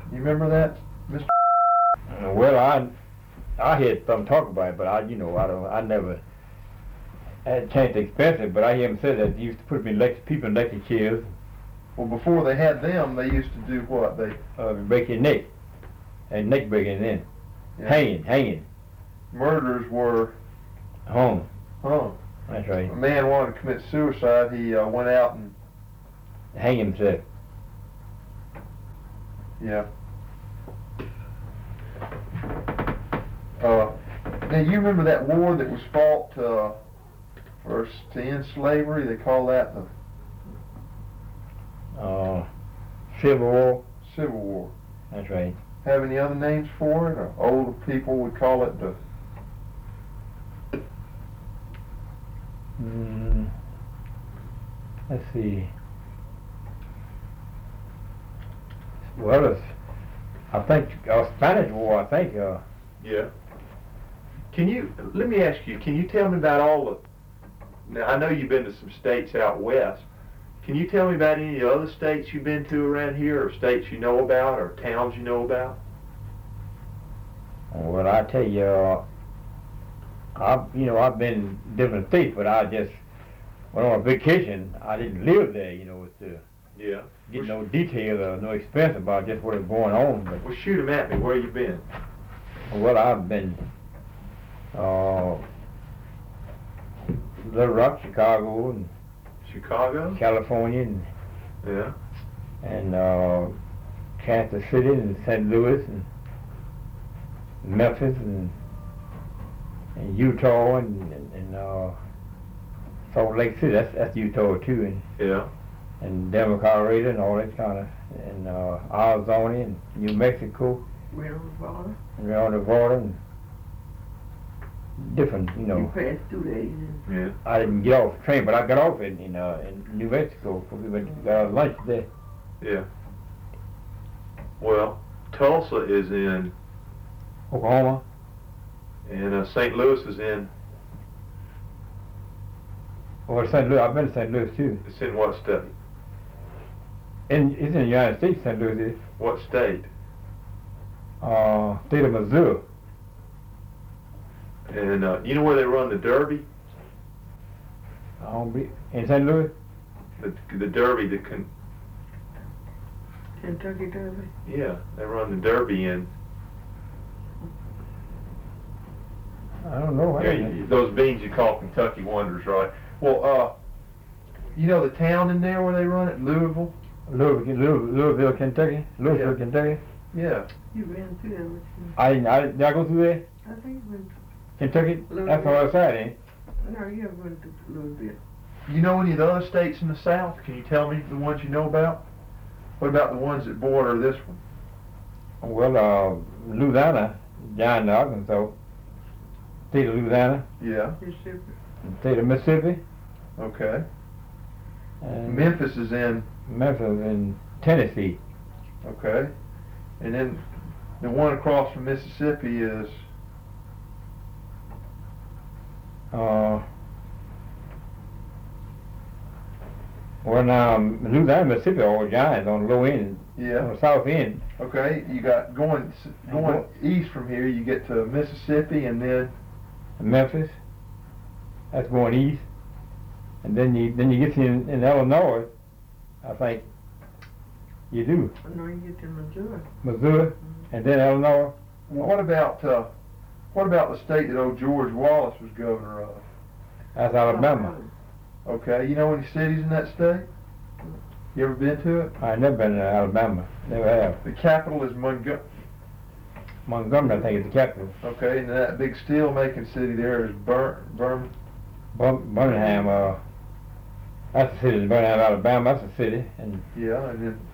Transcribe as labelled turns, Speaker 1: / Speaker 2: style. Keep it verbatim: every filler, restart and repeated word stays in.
Speaker 1: You remember that, Mister
Speaker 2: Uh, well, I I heard some talk about it, but I, you know, I don't, I never had a chance to experience it. But I hear them say that they used to put me in lecture, people in lecture chairs,
Speaker 1: Well, before they had them, they used to do what? They
Speaker 2: uh, break your neck, and neck breaking in,
Speaker 1: yeah.
Speaker 2: hanging, hanging,
Speaker 1: Murders were
Speaker 2: hung.
Speaker 1: hung.
Speaker 2: That's right.
Speaker 1: A man wanted to commit suicide. He uh, went out and
Speaker 2: Hang himself.
Speaker 1: yeah. Uh, now you remember that war that was fought uh, for to end slavery? They call that the
Speaker 2: Uh, Civil War.
Speaker 1: Civil War.
Speaker 2: That's right.
Speaker 1: Have any other names for it? Or older people would call it the
Speaker 2: Mm, let's see. Well, it's, I think uh, Spanish War. I think. Uh,
Speaker 3: Yeah. Can you, let me ask you, can you tell me about all the, now I know you've been to some states out west. Can you tell me about any of the other states you've been to around here, or states you know about, or towns you know about?
Speaker 2: well, I tell you, uh, I, you know, I've been in different states, but I just went on a vacation. I didn't live there, you know, to
Speaker 3: Yeah.
Speaker 2: get no detail or no experience about just what is going on. But
Speaker 3: Well, shoot 'em at me. Where you been?
Speaker 2: well, I've been uh, Little Rock, Chicago, and
Speaker 3: Chicago?
Speaker 2: California, and
Speaker 3: Yeah.
Speaker 2: and uh, Kansas City, and Saint Louis, and Memphis, and and Utah, and and, and uh, Salt Lake City. That's that's Utah too, and
Speaker 3: Yeah.
Speaker 2: and Denver, Colorado, and all that kind of, and uh, Arizona, and New Mexico,
Speaker 4: We're on the water.
Speaker 2: and around the border, and different, you know.
Speaker 4: You passed through there. and-
Speaker 3: Yeah.
Speaker 2: I didn't get off the train, but I got off in in, uh, in New Mexico. We went got our lunch there.
Speaker 3: Yeah. Well, Tulsa is in,
Speaker 2: Oklahoma.
Speaker 3: and uh, Saint Louis is in,
Speaker 2: Or Saint Louis. I've been to Saint Louis too.
Speaker 3: it's in what state?
Speaker 2: And it's in the United States. Saint Louis is.
Speaker 3: What state?
Speaker 2: Uh, state of Missouri.
Speaker 3: And uh, you know where they run the Derby?
Speaker 2: I don't be in Saint Louis.
Speaker 3: The, the Derby, the con-
Speaker 4: Kentucky Derby.
Speaker 3: yeah, they run the Derby in.
Speaker 2: I don't know. I
Speaker 3: Yeah,
Speaker 2: don't know.
Speaker 3: you, those beans you call Kentucky Wonders, right?
Speaker 1: well, uh, you know the town in there where they run it, Louisville.
Speaker 2: Louisville, Louisville, Louisville, Kentucky. Louisville,
Speaker 1: Yeah.
Speaker 2: Kentucky.
Speaker 1: Yeah.
Speaker 4: You ran through there with you.
Speaker 2: I didn't. I, did I go through there?
Speaker 4: I think you went,
Speaker 2: Kentucky.
Speaker 4: Louisville.
Speaker 2: That's on the other side, ain't it?
Speaker 4: no, you ever went to Louisville.
Speaker 1: You know any of the other states in the South? Can you tell me the ones you know about? What about the ones that border this one?
Speaker 2: Well, uh, Louisiana, down in Arkansas. State of Louisiana,
Speaker 1: Yeah.
Speaker 4: Mississippi.
Speaker 2: state of Mississippi,
Speaker 1: Okay.
Speaker 2: and
Speaker 1: Memphis is in.
Speaker 2: Memphis and Tennessee.
Speaker 1: Okay. And then the one across from Mississippi is.
Speaker 2: Uh, well, now Louisiana, Mississippi, all giants on the low end, on
Speaker 1: Yeah.
Speaker 2: the south end.
Speaker 1: Okay. You got going going east from here. You get to Mississippi, and then
Speaker 2: Memphis, that's going east, and then you then you get in, in Illinois, I think. You do
Speaker 4: I know you get to Missouri.
Speaker 2: Missouri, and then Illinois.
Speaker 1: well, what about uh, what about the state that old George Wallace was governor of?
Speaker 2: That's Alabama.
Speaker 1: Okay. You know any cities in that state? You ever been to it?
Speaker 2: I never been to Alabama, never have.
Speaker 1: The capital is Montgomery.
Speaker 2: Montgomery, I think, is the capital.
Speaker 1: Okay, and that big steel making city there is Bur Bur
Speaker 2: Bir- Birmingham, uh, that's the city. Birmingham, Alabama, that's the city, and
Speaker 1: yeah, and then